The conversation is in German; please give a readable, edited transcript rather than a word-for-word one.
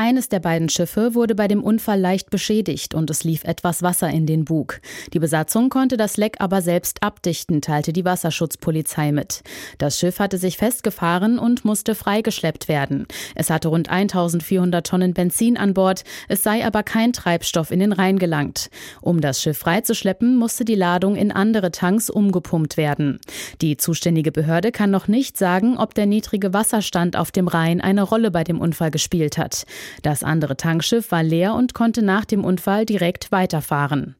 Eines der beiden Schiffe wurde bei dem Unfall leicht beschädigt und es lief etwas Wasser in den Bug. Die Besatzung konnte das Leck aber selbst abdichten, teilte die Wasserschutzpolizei mit. Das Schiff hatte sich festgefahren und musste freigeschleppt werden. Es hatte rund 1400 Tonnen Benzin an Bord, es sei aber kein Treibstoff in den Rhein gelangt. Um das Schiff freizuschleppen, musste die Ladung in andere Tanks umgepumpt werden. Die zuständige Behörde kann noch nicht sagen, ob der niedrige Wasserstand auf dem Rhein eine Rolle bei dem Unfall gespielt hat. Das andere Tankschiff war leer und konnte nach dem Unfall direkt weiterfahren.